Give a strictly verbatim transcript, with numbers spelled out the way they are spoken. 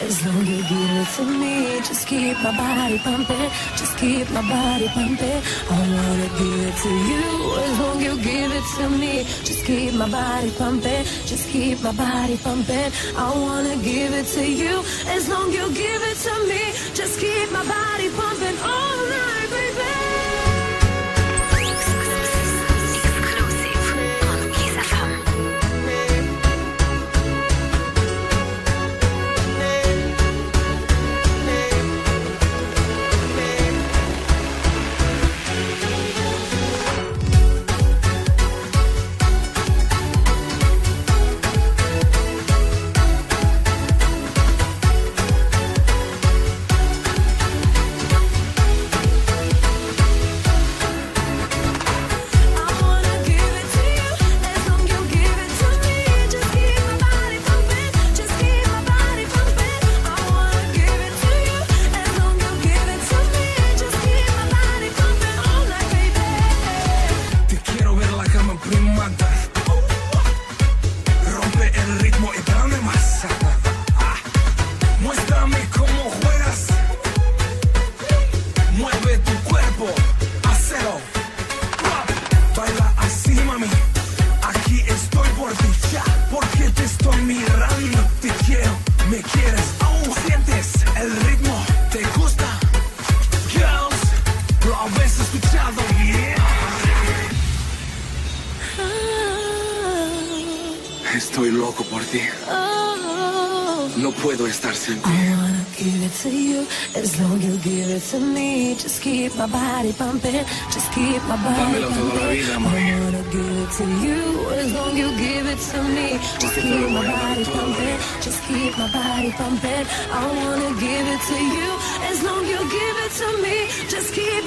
as long you give it to me. Just keep my body pumping, just keep my body pumping. I wanna give it to you, as long you give it to me. Just keep my body pumping, just keep my body pumping. I wanna give it to you, as long you give it to me. Just keep my body pumping all night, baby. Estoy loco por ti. No puedo estar sin ti. I wanna give it to you, as long you give it to me. Just keep my body pumping, just keep my body Dámelo pumping. toda la vida, mami. I wanna give it to you, as long you give it to me. Just keep my body pumping, just keep my body pumping. I wanna give it to you, as long you give it to me. Just keep